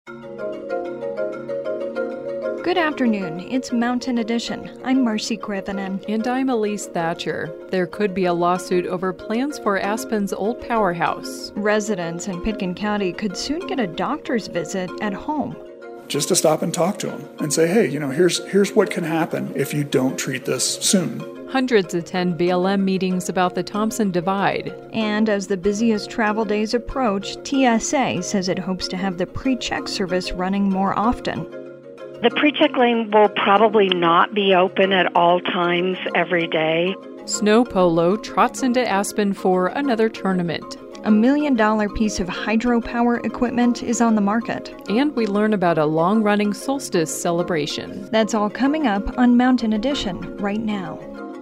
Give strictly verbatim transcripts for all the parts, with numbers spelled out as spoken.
Good afternoon. It's Mountain Edition. I'm Marcy Krivenin. And I'm Elise Thatcher. There could be a lawsuit over plans for Aspen's old powerhouse. Residents in Pitkin County could soon get a doctor's visit at home. Just to stop and talk to them and say, hey, you know, here's here's what can happen if you don't treat this soon. Hundreds attend B L M meetings about the Thompson Divide. And as the busiest travel days approach, T S A says it hopes to have the pre-check service running more often. The pre-check lane will probably not be open at all times every day. Snow Polo trots into Aspen for another tournament. A million-dollar piece of hydropower equipment is on the market. And we learn about a long-running solstice celebration. That's all coming up on Mountain Edition right now.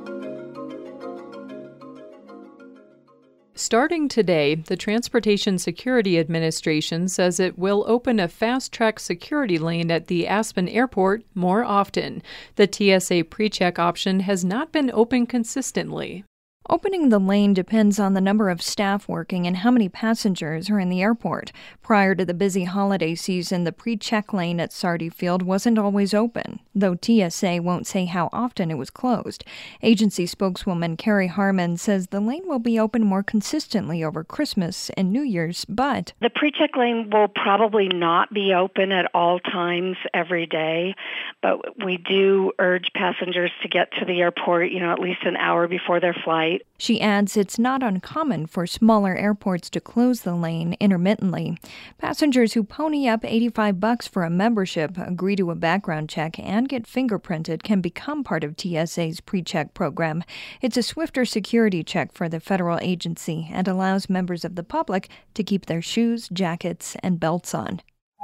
Starting today, the Transportation Security Administration says it will open a fast-track security lane at the Aspen Airport more often. The T S A PreCheck option has not been open consistently. Opening the lane depends on the number of staff working and how many passengers are in the airport. Prior to the busy holiday season, the pre-check lane at Sardi Field wasn't always open, though T S A won't say how often it was closed. Agency spokeswoman Carrie Harmon says the lane will be open more consistently over Christmas and New Year's, but the pre-check lane will probably not be open at all times every day, but we do urge passengers to get to the airport, you know, at least an hour before their flight. She adds it's not uncommon for smaller airports to close the lane intermittently. Passengers who pony up eighty-five bucks for a membership, agree to a background check, and get fingerprinted can become part of T S A's pre-check program. It's a swifter security check for the federal agency and allows members of the public to keep their shoes, jackets, and belts on.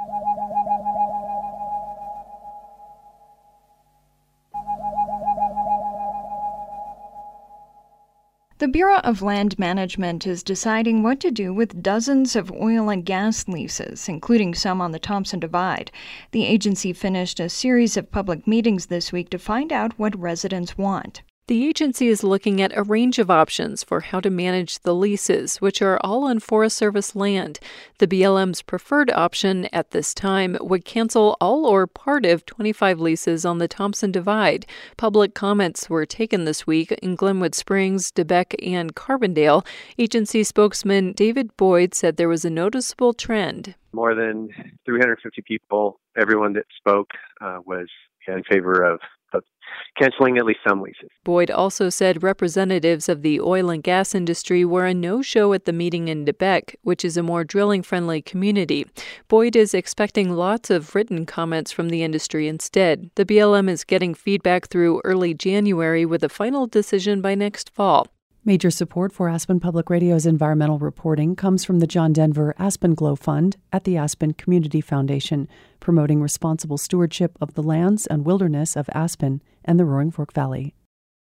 The Bureau of Land Management is deciding what to do with dozens of oil and gas leases, including some on the Thompson Divide. The agency finished a series of public meetings this week to find out what residents want. The agency is looking at a range of options for how to manage the leases, which are all on Forest Service land. The B L M's preferred option at this time would cancel all or part of twenty-five leases on the Thompson Divide. Public comments were taken this week in Glenwood Springs, DeBeck, and Carbondale. Agency spokesman David Boyd said there was a noticeable trend. More than three hundred fifty people, everyone that spoke uh, was in favor of of canceling at least some leases. Boyd also said representatives of the oil and gas industry were a no-show at the meeting in DeBeck, which is a more drilling-friendly community. Boyd is expecting lots of written comments from the industry instead. The B L M is getting feedback through early January with a final decision by next fall. Major support for Aspen Public Radio's environmental reporting comes from the John Denver Aspen Glow Fund at the Aspen Community Foundation, promoting responsible stewardship of the lands and wilderness of Aspen and the Roaring Fork Valley.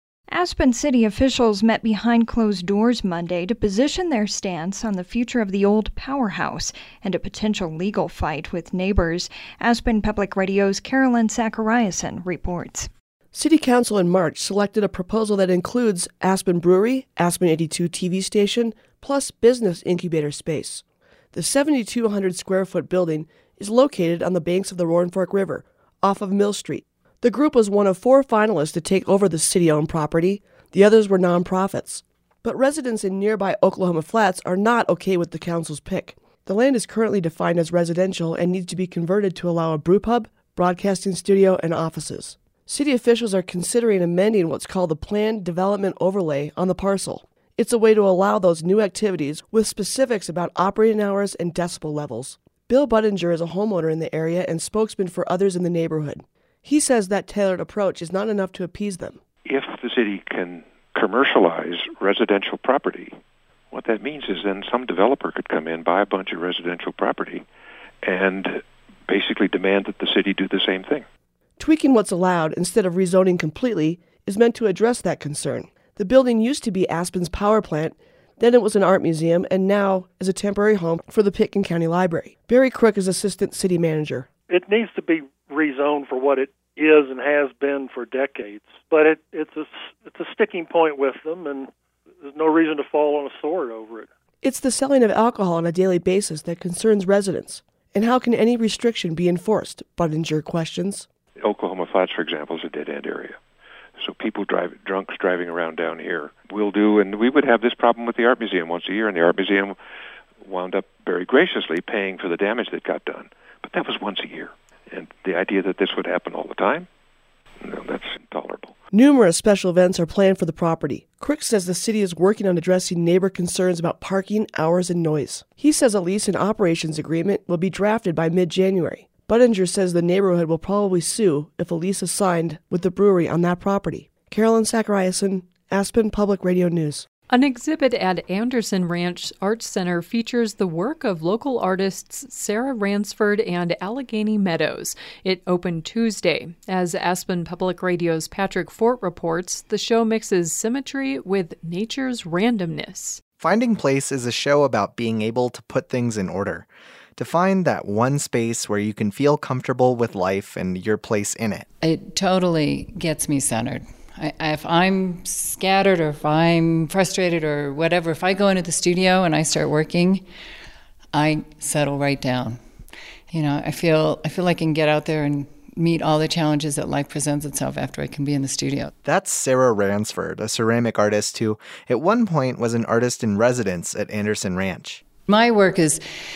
Aspen city officials met behind closed doors Monday to position their stance on the future of the old powerhouse and a potential legal fight with neighbors. Aspen Public Radio's Carolyn Zachariason reports. City Council in March selected a proposal that includes Aspen Brewery, Aspen eighty-two T V station, plus business incubator space. The seven thousand two hundred square foot building is located on the banks of the Roaring Fork River, off of Mill Street. The group was one of four finalists to take over the city-owned property. The others were nonprofits. But residents in nearby Oklahoma Flats are not okay with the council's pick. The land is currently defined as residential and needs to be converted to allow a brew pub, broadcasting studio, and offices. City officials are considering amending what's called the Planned Development Overlay on the parcel. It's a way to allow those new activities with specifics about operating hours and decibel levels. Bill Budinger is a homeowner in the area and spokesman for others in the neighborhood. He says that tailored approach is not enough to appease them. If the city can commercialize residential property, what that means is then some developer could come in, buy a bunch of residential property, and basically demand that the city do the same thing. Tweaking what's allowed instead of rezoning completely is meant to address that concern. The building used to be Aspen's power plant, then it was an art museum, and now is a temporary home for the Pitkin County Library. Barry Crook is assistant city manager. It needs to be rezoned for what it is and has been for decades, but it, it's a it's a sticking point with them, and there's no reason to fall on a sword over it. It's the selling of alcohol on a daily basis that concerns residents. And how can any restriction be enforced? Budinger questions. Oklahoma Flats, for example, is a dead-end area. So people drive drunks driving around down here will do, and we would have this problem with the Art Museum once a year, and the Art Museum wound up very graciously paying for the damage that got done. But that was once a year. And the idea that this would happen all the time, no, that's intolerable. Numerous special events are planned for the property. Crick says the city is working on addressing neighbor concerns about parking, hours, and noise. He says a lease and operations agreement will be drafted by mid-January. Budinger says the neighborhood will probably sue if a lease is signed with the brewery on that property. Carolyn Zachariason, Aspen Public Radio News. An exhibit at Anderson Ranch Arts Center features the work of local artists Sarah Ransford and Allegheny Meadows. It opened Tuesday. As Aspen Public Radio's Patrick Fort reports, the show mixes symmetry with nature's randomness. Finding Place is a show about being able to put things in order, to find that one space where you can feel comfortable with life and your place in it. It totally gets me centered. I, if I'm scattered or if I'm frustrated or whatever, if I go into the studio and I start working, I settle right down. You know, I feel I feel like I can get out there and meet all the challenges that life presents itself after I can be in the studio. That's Sarah Ransford, a ceramic artist who at one point was an artist in residence at Anderson Ranch. My work is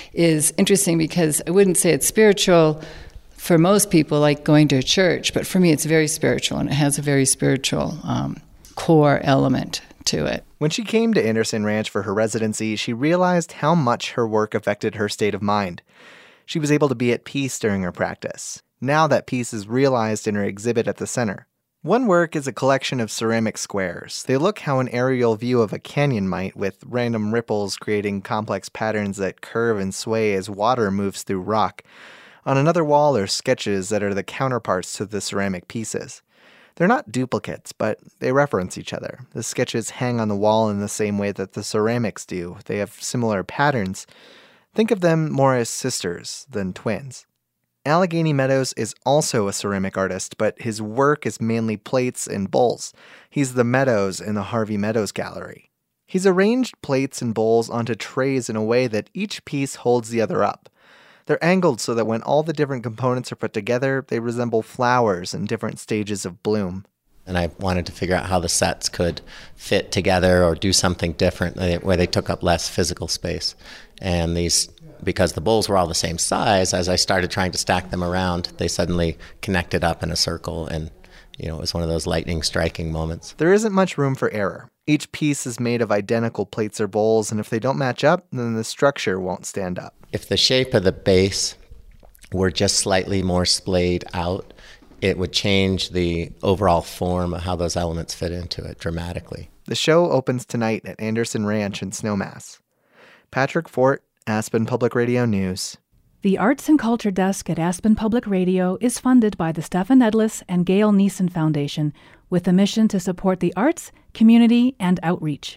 is interesting because I wouldn't say it's spiritual for most people, like going to a church, but for me it's very spiritual, and it has a very spiritual um, core element to it. When she came to Anderson Ranch for her residency, she realized how much her work affected her state of mind. She was able to be at peace during her practice. Now that peace is realized in her exhibit at the center. One work is a collection of ceramic squares. They look how an aerial view of a canyon might, with random ripples creating complex patterns that curve and sway as water moves through rock. On another wall are sketches that are the counterparts to the ceramic pieces. They're not duplicates, but they reference each other. The sketches hang on the wall in the same way that the ceramics do. They have similar patterns. Think of them more as sisters than twins. Allegheny Meadows is also a ceramic artist, but his work is mainly plates and bowls. He's the Meadows in the Harvey Meadows Gallery. He's arranged plates and bowls onto trays in a way that each piece holds the other up. They're angled so that when all the different components are put together, they resemble flowers in different stages of bloom. And I wanted to figure out how the sets could fit together or do something different where they took up less physical space. And these, because the bowls were all the same size, as I started trying to stack them around, they suddenly connected up in a circle, and you know, it was one of those lightning striking moments. There isn't much room for error. Each piece is made of identical plates or bowls, and if they don't match up, then the structure won't stand up. If the shape of the base were just slightly more splayed out, it would change the overall form of how those elements fit into it dramatically. The show opens tonight at Anderson Ranch in Snowmass. Patrick Fort, Aspen Public Radio News. The Arts and Culture Desk at Aspen Public Radio is funded by the Stephen Edlis and Gail Neeson Foundation with a mission to support the arts, community, and outreach.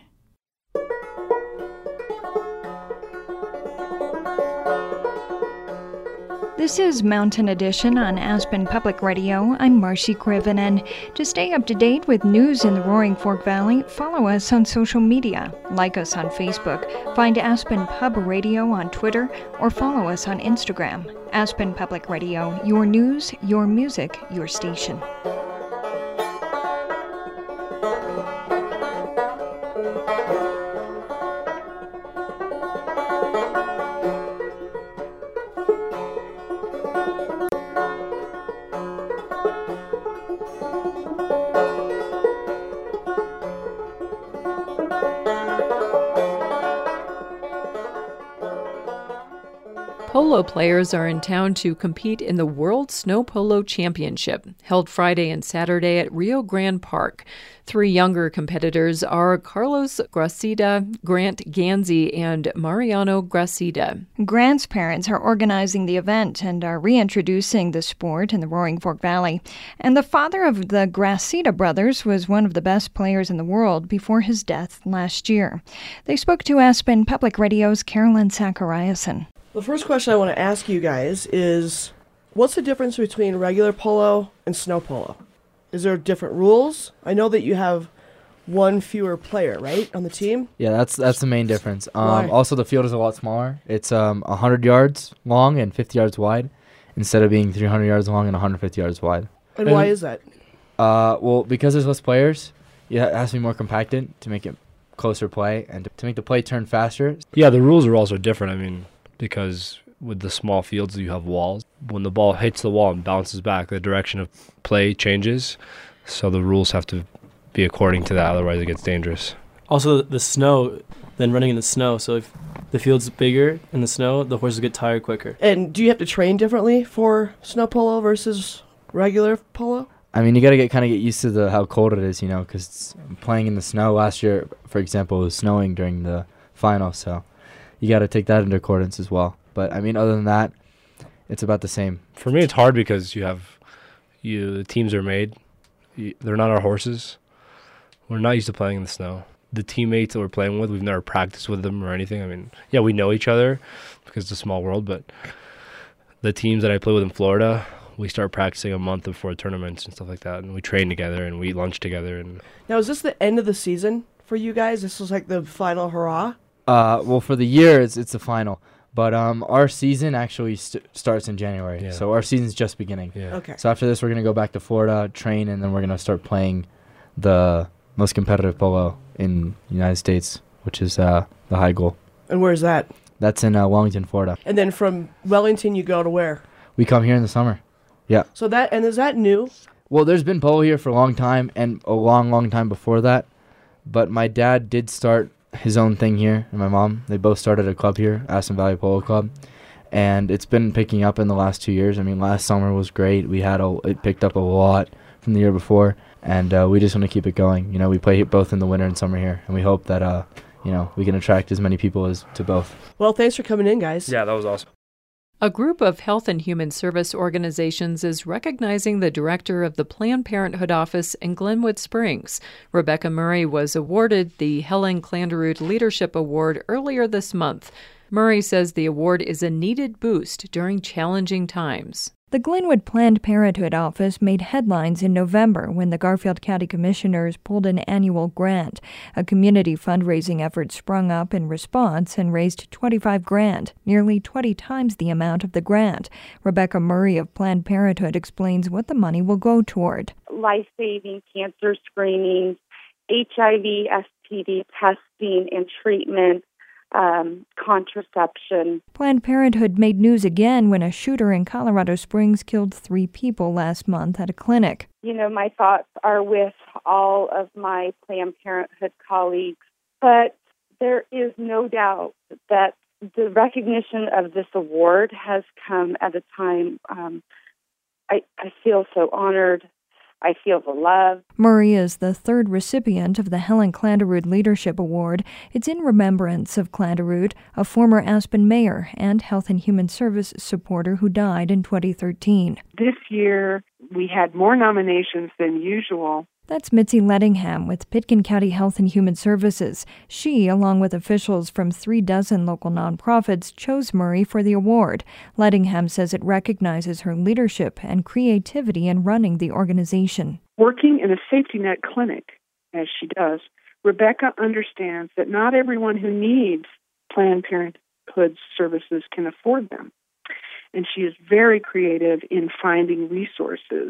This is Mountain Edition on Aspen Public Radio. I'm Marcy Krivonen. To stay up to date with news in the Roaring Fork Valley, follow us on social media. Like us on Facebook, find Aspen Pub Radio on Twitter, or follow us on Instagram. Aspen Public Radio, your news, your music, your station. Polo players are in town to compete in the World Snow Polo Championship, held Friday and Saturday at Rio Grande Park. Three younger competitors are Carlos Gracida, Grant Ganzi, and Mariano Gracida. Grant's parents are organizing the event and are reintroducing the sport in the Roaring Fork Valley. And the father of the Gracida brothers was one of the best players in the world before his death last year. They spoke to Aspen Public Radio's Carolyn Zachariason. The first question I want to ask you guys is, what's the difference between regular polo and snow polo? Is there different rules? I know that you have one fewer player, right, on the team? Yeah, that's that's the main difference. Um, Why? Also, the field is a lot smaller. It's um, one hundred yards long and fifty yards wide, instead of being three hundred yards long and one hundred fifty yards wide. And why is that? Uh, well, because there's less players, yeah, it has to be more compacted to make it closer play and to, to make the play turn faster. Yeah, the rules are also different. I mean, because with the small fields, you have walls. When the ball hits the wall and bounces back, the direction of play changes. So the rules have to be according to that, otherwise it gets dangerous. Also, the snow, then running in the snow. So if the field's bigger in the snow, the horses get tired quicker. And do you have to train differently for snow polo versus regular polo? I mean, you got to get kind of get used to the how cold it is, you know, because playing in the snow last year, for example, it was snowing during the final, so you got to take that into accordance as well. But I mean, other than that, it's about the same. For me, it's hard because you have you the teams are made. You, they're not our horses. We're not used to playing in the snow. The teammates that we're playing with, we've never practiced with them or anything. I mean, yeah, we know each other because it's a small world, but the teams that I play with in Florida, we start practicing a month before tournaments and stuff like that, and we train together and we eat lunch together. And now, is this the end of the season for you guys? This was like the final hurrah? Uh, well, for the year, it's it's the final. But um, our season actually st- starts in January, Yeah. so our season's just beginning. Yeah. Okay. So after this, we're going to go back to Florida, train, and then we're going to start playing the most competitive polo in the United States, which is uh, the High Goal. And where's that? That's in uh, Wellington, Florida. And then from Wellington, you go to where? We come here in the summer. Yeah. So that, and is that new? Well, there's been polo here for a long time, and a long, long time before that. But my dad did start his own thing here, and my mom, they both started a club here, Aspen Valley Polo Club, and it's been picking up in the last two years. I mean, last summer was great. We had a, it picked up a lot from the year before, and uh, we just want to keep it going. You know, we play both in the winter and summer here, and we hope that, uh, you know, we can attract as many people as to both. Well, thanks for coming in, guys. yeah, that was awesome. A group of health and human service organizations is recognizing the director of the Planned Parenthood office in Glenwood Springs. Rebecca Murray was awarded the Helen Klanderud Leadership Award earlier this month. Murray says the award is a needed boost during challenging times. The Glenwood Planned Parenthood office made headlines in November when the Garfield County Commissioners pulled an annual grant. A community fundraising effort sprung up in response and raised twenty-five grand, nearly twenty times the amount of the grant. Rebecca Murray of Planned Parenthood explains what the money will go toward. Life-saving cancer screenings, H I V, S T D testing and treatment, Um, contraception. Planned Parenthood made news again when a shooter in Colorado Springs killed three people last month at a clinic. You know, my thoughts are with all of my Planned Parenthood colleagues, but there is no doubt that the recognition of this award has come at a time um, I, I feel so honored. I feel the love. Murray is the third recipient of the Helen Klanderud Leadership Award. It's in remembrance of Klanderud, a former Aspen mayor and Health and Human Service supporter who died in twenty thirteen. This year, we had more nominations than usual. That's Mitzi Lettingham with Pitkin County Health and Human Services. She, along with officials from three dozen local nonprofits, chose Murray for the award. Lettingham says it recognizes her leadership and creativity in running the organization. Working in a safety net clinic, as she does, Rebecca understands that not everyone who needs Planned Parenthood services can afford them. And she is very creative in finding resources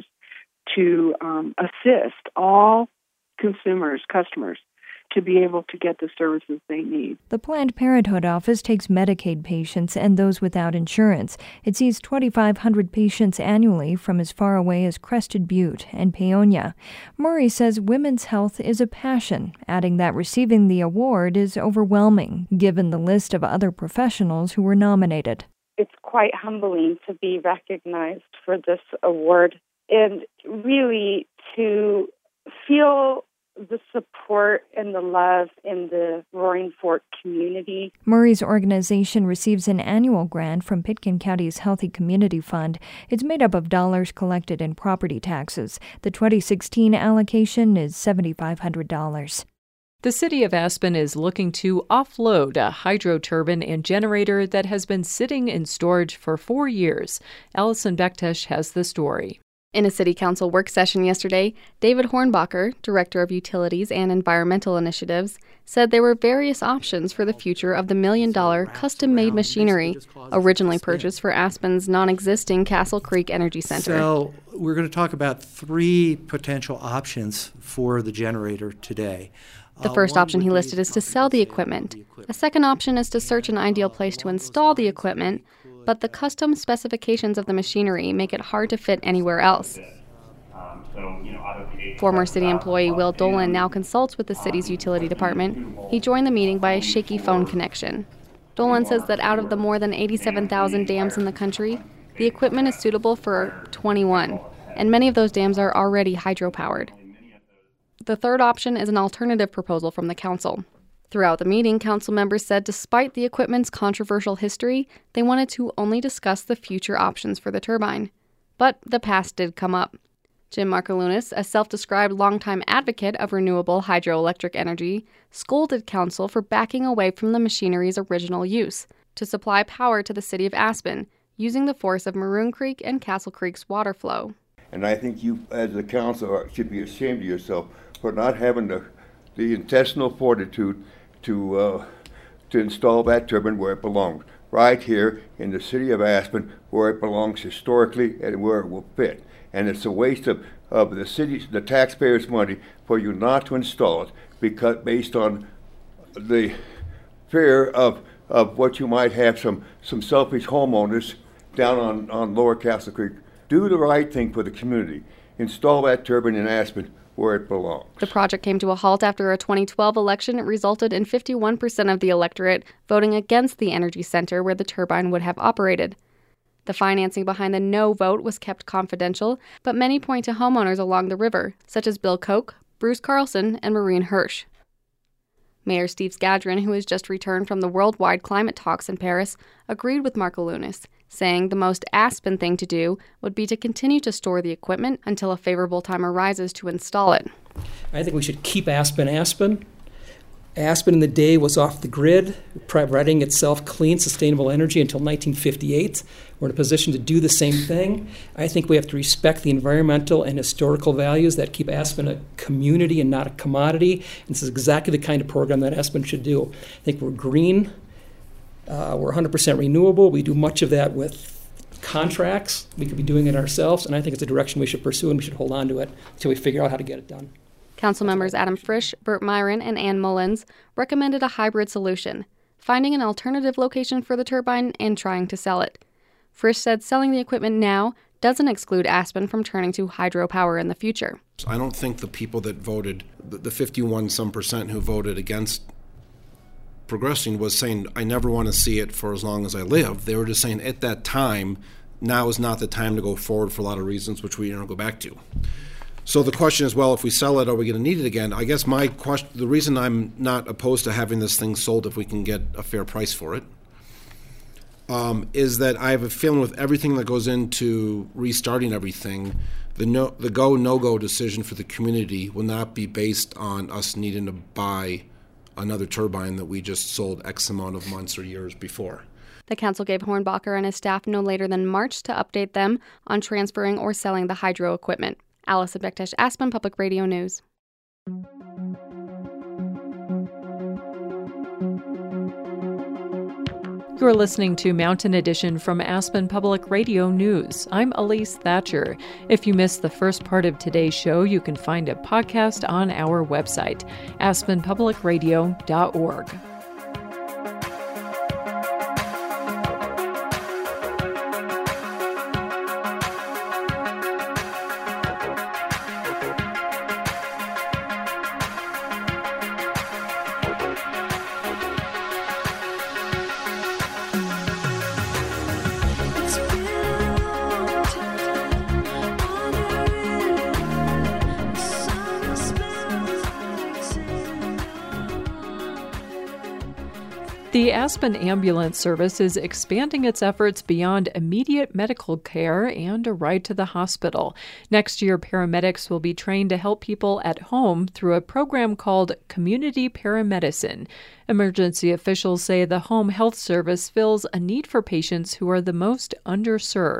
to um, assist all consumers, customers, to be able to get the services they need. The Planned Parenthood office takes Medicaid patients and those without insurance. It sees twenty-five hundred patients annually from as far away as Crested Butte and Paonia. Murray says women's health is a passion, adding that receiving the award is overwhelming, given the list of other professionals who were nominated. It's quite humbling to be recognized for this award and really to feel the support and the love in the Roaring Fork community. Murray's organization receives an annual grant from Pitkin County's Healthy Community Fund. It's made up of dollars collected in property taxes. The twenty sixteen allocation is seven thousand five hundred dollars. The city of Aspen is looking to offload a hydro turbine and generator that has been sitting in storage for four years. Allison Bektesh has the story. In a City Council work session yesterday, David Hornbacher, Director of Utilities and Environmental Initiatives, said there were various options for the future of the million-dollar custom-made machinery originally purchased for Aspen's non-existing Castle Creek Energy Center. So we're going to talk about three potential options for the generator today. The first option he listed is to sell the equipment. A second option is to search an ideal place to install the equipment, but the custom specifications of the machinery make it hard to fit anywhere else. Former city employee Will Dolan now consults with the city's utility department. He joined the meeting by a shaky phone connection. Dolan says that out of the more than eighty-seven thousand dams in the country, the equipment is suitable for twenty-one, and many of those dams are already hydropowered. The third option is an alternative proposal from the council. Throughout the meeting, council members said despite the equipment's controversial history, they wanted to only discuss the future options for the turbine. But the past did come up. Jim Markoulinas, a self-described longtime advocate of renewable hydroelectric energy, scolded council for backing away from the machinery's original use, to supply power to the city of Aspen, using the force of Maroon Creek and Castle Creek's water flow. And I think you, as a council, should be ashamed of yourself for not having the, the intestinal fortitude to uh, to install that turbine where it belongs, right here in the city of Aspen, where it belongs historically and where it will fit. And it's a waste of, of the city's, the taxpayers' money for you not to install it, because based on the fear of of what you might have some some selfish homeowners down on, on Lower Castle Creek. Do the right thing for the community. Install that turbine in Aspen where it belongs. The project came to a halt after a twenty twelve election. It resulted in fifty-one percent of the electorate voting against the energy center where the turbine would have operated. The financing behind the no vote was kept confidential, but many point to homeowners along the river, such as Bill Koch, Bruce Carlson, and Maureen Hirsch. Mayor Steve Skadron, who has just returned from the worldwide climate talks in Paris, agreed with Markoulinas, saying the most Aspen thing to do would be to continue to store the equipment until a favorable time arises to install it. I think we should keep Aspen Aspen. Aspen in the day was off the grid, providing itself clean, sustainable energy until nineteen fifty-eight. We're in a position to do the same thing. I think we have to respect the environmental and historical values that keep Aspen a community and not a commodity. And this is exactly the kind of program that Aspen should do. I think we're green. Uh, we're one hundred percent renewable. We do much of that with contracts. We could be doing it ourselves, and I think it's a direction we should pursue, and we should hold on to it until we figure out how to get it done. Council members Adam Frisch, Burt Myron, and Ann Mullins recommended a hybrid solution, finding an alternative location for the turbine and trying to sell it. Frisch said selling the equipment now doesn't exclude Aspen from turning to hydropower in the future. I don't think the people that voted, the fifty-one some percent who voted against progressing was saying, I never want to see it for as long as I live. They were just saying at that time, now is not the time to go forward for a lot of reasons, which we don't go back to. So the question is, well, if we sell it, are we going to need it again? I guess my question, the reason I'm not opposed to having this thing sold if we can get a fair price for it, um, is that I have a feeling with everything that goes into restarting everything, the no, the go, no-go decision for the community will not be based on us needing to buy another turbine that we just sold X amount of months or years before. The council gave Hornbacher and his staff no later than March to update them on transferring or selling the hydro equipment. Allison Bektesh, Aspen Public Radio News. You're listening to Mountain Edition from Aspen Public Radio News. I'm Elise Thatcher. If you missed the first part of today's show, you can find a podcast on our website, aspen public radio dot org. The Aspen Ambulance Service is expanding its efforts beyond immediate medical care and a ride to the hospital. Next year, paramedics will be trained to help people at home through a program called Community Paramedicine. Emergency officials say the home health service fills a need for patients who are the most underserved.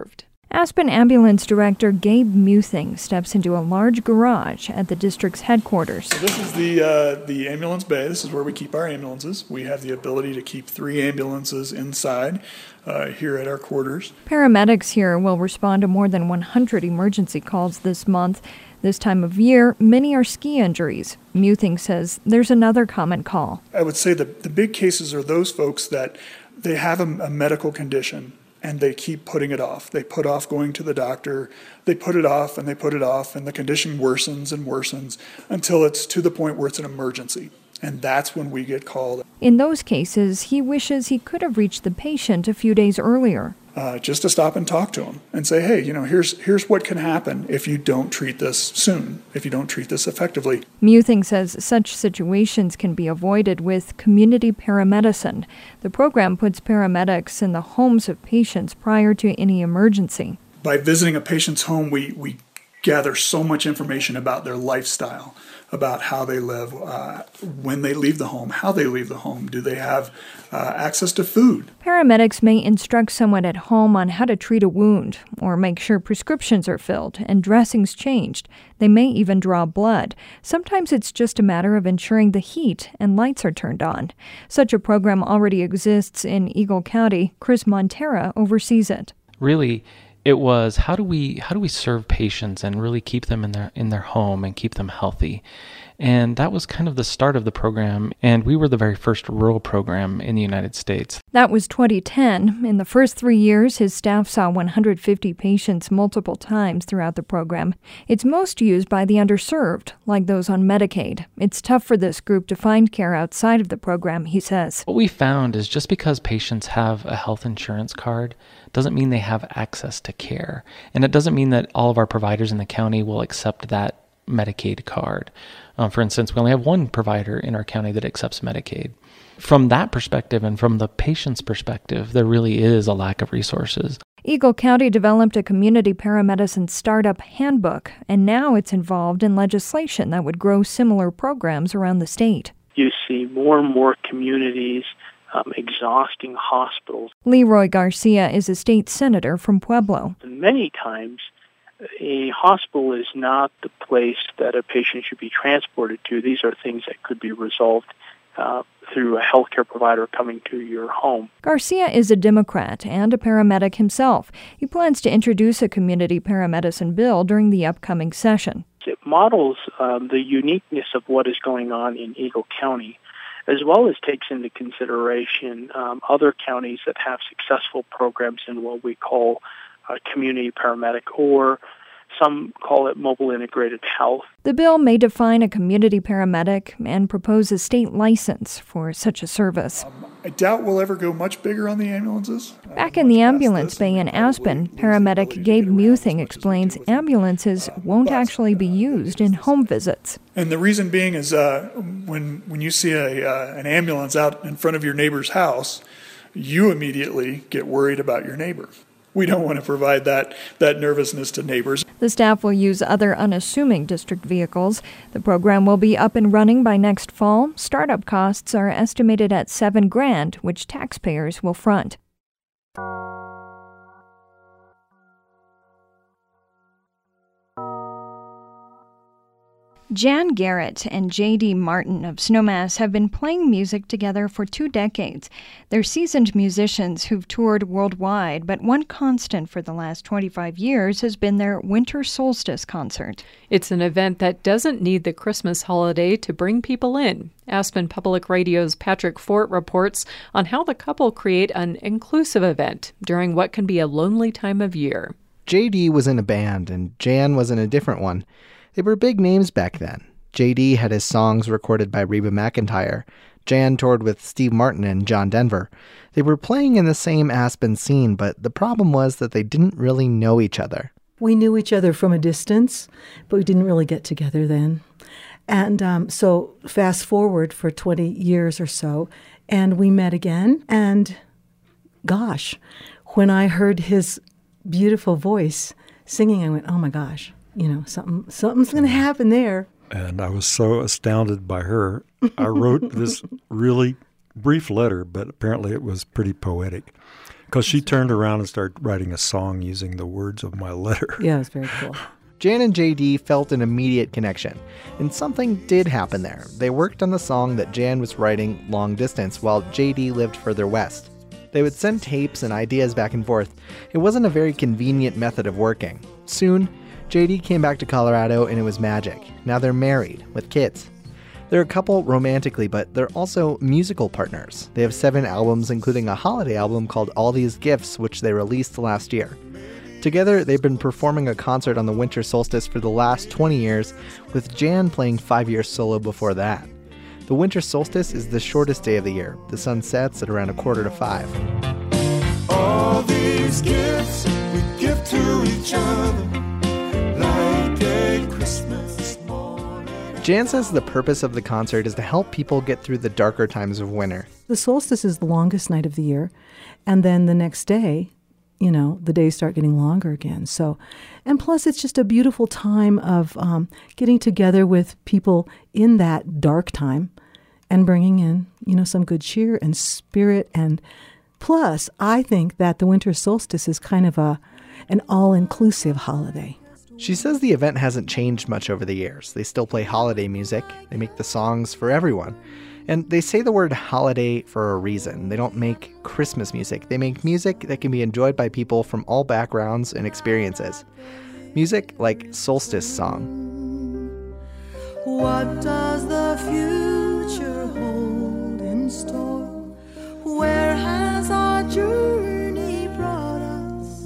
Aspen Ambulance Director Gabe Muthing steps into a large garage at the district's headquarters. So this is the uh, the ambulance bay. This is where we keep our ambulances. We have the ability to keep three ambulances inside uh, here at our quarters. Paramedics here will respond to more than one hundred emergency calls this month. This time of year, many are ski injuries. Muthing says there's another common call. I would say that the big cases are those folks that they have a, a medical condition and they keep putting it off. They put off going to the doctor, they put it off and they put it off, and the condition worsens and worsens until it's to the point where it's an emergency. And that's when we get called. In those cases, he wishes he could have reached the patient a few days earlier. Uh, just to stop and talk to them and say, hey, you know, here's here's what can happen if you don't treat this soon, if you don't treat this effectively. Muthing says such situations can be avoided with community paramedicine. The program puts paramedics in the homes of patients prior to any emergency. By visiting a patient's home, we, we gather so much information about their lifestyle, about how they live, uh, when they leave the home, how they leave the home. Do they have uh, access to food? Paramedics may instruct someone at home on how to treat a wound or make sure prescriptions are filled and dressings changed. They may even draw blood. Sometimes it's just a matter of ensuring the heat and lights are turned on. Such a program already exists in Eagle County. Chris Montera oversees it. Really, it was how do we how do we serve patients and really keep them in their in their home and keep them healthy. And that was kind of the start of the program, and we were the very first rural program in the United States. That was twenty ten. In the first three years, his staff saw one hundred fifty patients multiple times throughout the program. It's most used by the underserved, like those on Medicaid. It's tough for this group to find care outside of the program, he says. What we found is just because patients have a health insurance card doesn't mean they have access to care. And it doesn't mean that all of our providers in the county will accept that Medicaid card. Um, for instance, we only have one provider in our county that accepts Medicaid. From that perspective and from the patient's perspective, there really is a lack of resources. Eagle County developed a community paramedicine startup handbook, and now it's involved in legislation that would grow similar programs around the state. You see more and more communities um, exhausting hospitals. Leroy Garcia is a state senator from Pueblo. And many times, a hospital is not the place that a patient should be transported to. These are things that could be resolved uh, through a healthcare provider coming to your home. Garcia is a Democrat and a paramedic himself. He plans to introduce a community paramedicine bill during the upcoming session. It models um, the uniqueness of what is going on in Eagle County, as well as takes into consideration um, other counties that have successful programs in what we call uh, community paramedic, or some call it mobile integrated health. The bill may define a community paramedic and propose a state license for such a service. Um, I doubt we'll ever go much bigger on the ambulances. Back in the ambulance bay in Aspen, paramedic Gabe Muthing explains ambulances won't actually be used in home visits. And the reason being is uh, when when you see a uh, an ambulance out in front of your neighbor's house, you immediately get worried about your neighbor. We don't want to provide that, that nervousness to neighbors. The staff will use other unassuming district vehicles. The program will be up and running by next fall. Startup costs are estimated at seven grand, which taxpayers will front. Jan Garrett and J D Martin of Snowmass have been playing music together for two decades. They're seasoned musicians who've toured worldwide, but one constant for the last twenty-five years has been their Winter Solstice concert. It's an event that doesn't need the Christmas holiday to bring people in. Aspen Public Radio's Patrick Fort reports on how the couple create an inclusive event during what can be a lonely time of year. J D was in a band, and Jan was in a different one. They were big names back then. J D had his songs recorded by Reba McEntire. Jan toured with Steve Martin and John Denver. They were playing in the same Aspen scene, but the problem was that they didn't really know each other. We knew each other from a distance, but we didn't really get together then. And um, so fast forward for twenty years or so, and we met again. And gosh, when I heard his beautiful voice singing, I went, oh my gosh. You know, something something's going to happen there. And I was so astounded by her. I wrote this really brief letter, but apparently it was pretty poetic. Because she turned around and started writing a song using the words of my letter. Yeah, it was very cool. Jan and J D felt an immediate connection, and something did happen there. They worked on the song that Jan was writing long distance while J D lived further west. They would send tapes and ideas back and forth. It wasn't a very convenient method of working. Soon, J D came back to Colorado and it was magic. Now they're married, with kids. They're a couple romantically, but they're also musical partners. They have seven albums, including a holiday album called All These Gifts, which they released last year. Together, they've been performing a concert on the winter solstice for the last twenty years, with Jan playing five years solo before that. The winter solstice is the shortest day of the year. The sun sets at around a quarter to five. All these gifts we give to each other like a Christmas morning. Jan says the purpose of the concert is to help people get through the darker times of winter. The solstice is the longest night of the year, and then the next day, you know, the days start getting longer again. So, and plus it's just a beautiful time of um, getting together with people in that dark time and bringing in, you know, some good cheer and spirit. And plus, I think that the winter solstice is kind of a an all-inclusive holiday. She says the event hasn't changed much over the years. They still play holiday music. They make the songs for everyone. And they say the word holiday for a reason. They don't make Christmas music. They make music that can be enjoyed by people from all backgrounds and experiences. Music like Solstice Song. What does the future hold in store? Where has our journey brought us?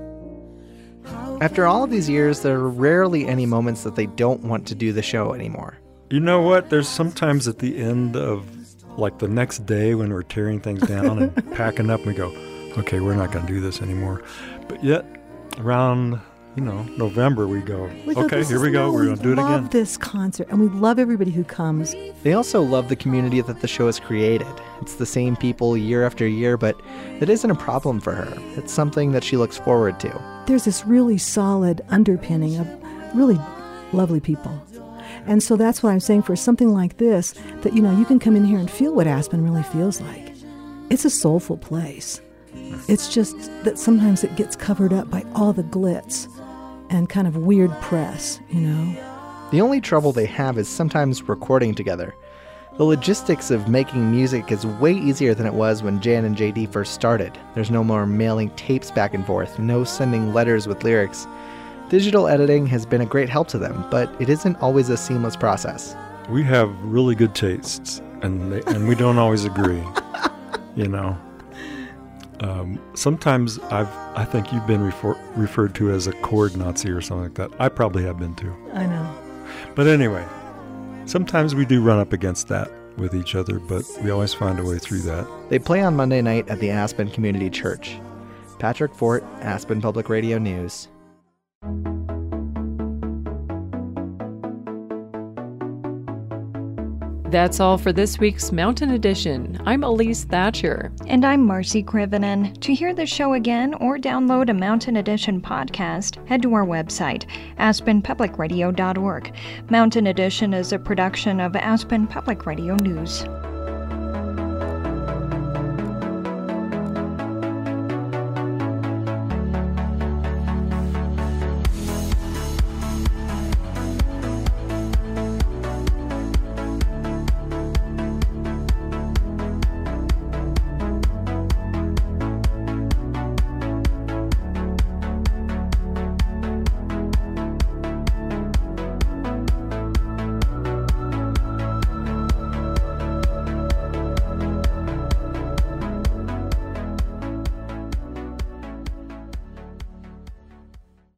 After all of these years, there are rarely any moments that they don't want to do the show anymore. You know what? There's sometimes at the end of, like, the next day when we're tearing things down and packing up, and we go, okay, we're not going to do this anymore. But yet, around, you know, November, we go, We go, okay, "This here is we go. no- We're going to do it We love again. this concert, and we love everybody who comes. They also love the community that the show has created. It's the same people year after year, but that isn't a problem for her. It's something that she looks forward to. There's this really solid underpinning of really lovely people. And so that's what I'm saying for something like this, that, you know, you can come in here and feel what Aspen really feels like. It's a soulful place. It's just that sometimes it gets covered up by all the glitz and kind of weird press, you know. The only trouble they have is sometimes recording together. The logistics of making music is way easier than it was when Jan and J D first started. There's no more mailing tapes back and forth, no sending letters with lyrics. Digital editing has been a great help to them, but it isn't always a seamless process. We have really good tastes, and they, and we don't always agree, you know. Um, sometimes I've I think you've been refer, referred to as a chord Nazi or something like that. I probably have been too. I know. But anyway, sometimes we do run up against that with each other, but we always find a way through that. They play on Monday night at the Aspen Community Church. Patrick Fort, Aspen Public Radio News. That's all for this week's Mountain Edition. I'm Elise Thatcher. And I'm Marcy Krivinen. To hear the show again or download a Mountain Edition podcast, head to our website, aspen public radio dot org. Mountain Edition is a production of Aspen Public Radio News.